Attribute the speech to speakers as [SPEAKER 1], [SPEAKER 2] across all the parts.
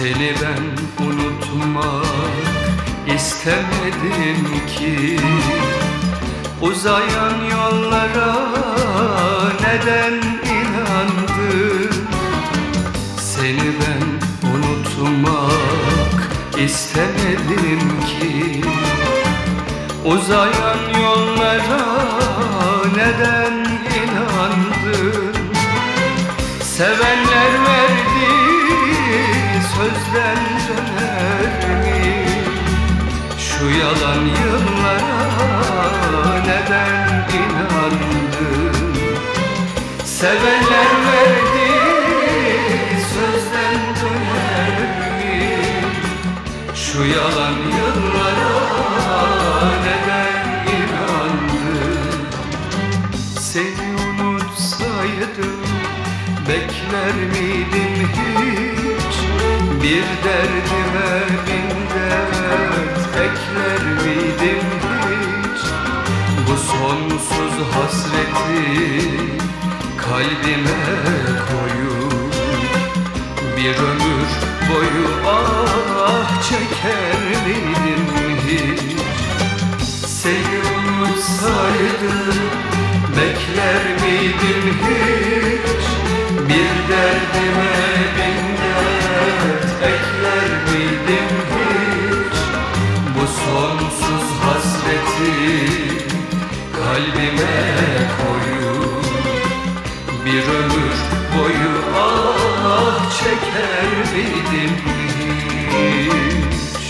[SPEAKER 1] Seni ben unutmak istemedim ki. Uzayan yollara neden inandın? Seni ben unutmak istemedim ki. Uzayan yollara neden inandın? Sevenler verdi sözden döner mi? Şu yalan yıllara neden inandın? Sevenler verdi sözden döner mi? Şu yalan yıllara neden inandın? Seni unutsaydım bekler miydim hiç? Bir derdime bin dert ekler miydim hiç? Bu sonsuz hasreti kalbime koyup bir ömür boyu ah çeker miydim hiç? Seni unutsaydım bekler miydim hiç? Bir derdime bin dert ekler miydim hiç? Bu sonsuz hasreti kalbime koyup bir ömür boyu ah çeker miydim hiç?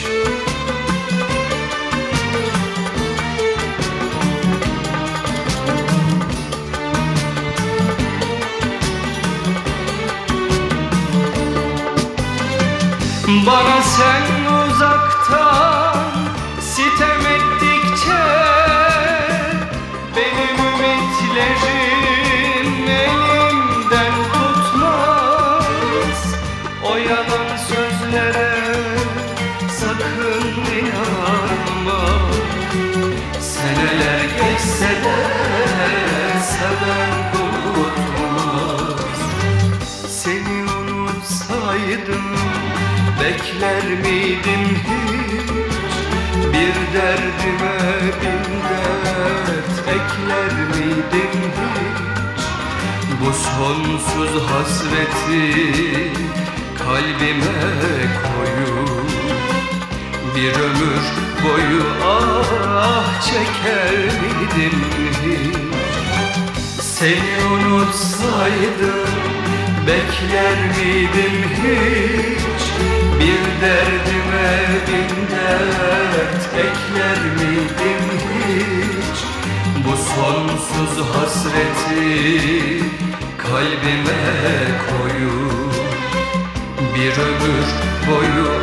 [SPEAKER 1] Bana sen uzaktan sitem ettikçe benim ümitlerim elimden tutmaz. O yalan sözlere sakın inanma. Seneler geçse de seven unutmaz. Seni unutsaydım bekler miydim hiç? Bir derdime bin dert ekler miydim hiç? Bu sonsuz hasreti kalbime koyup bir ömür boyu ah çeker miydim hiç? Seni unutsaydım bekler miydim hiç? Bir derdime bin dert ekler miydim hiç? Bu sonsuz hasreti kalbime koyup bir ömür boyu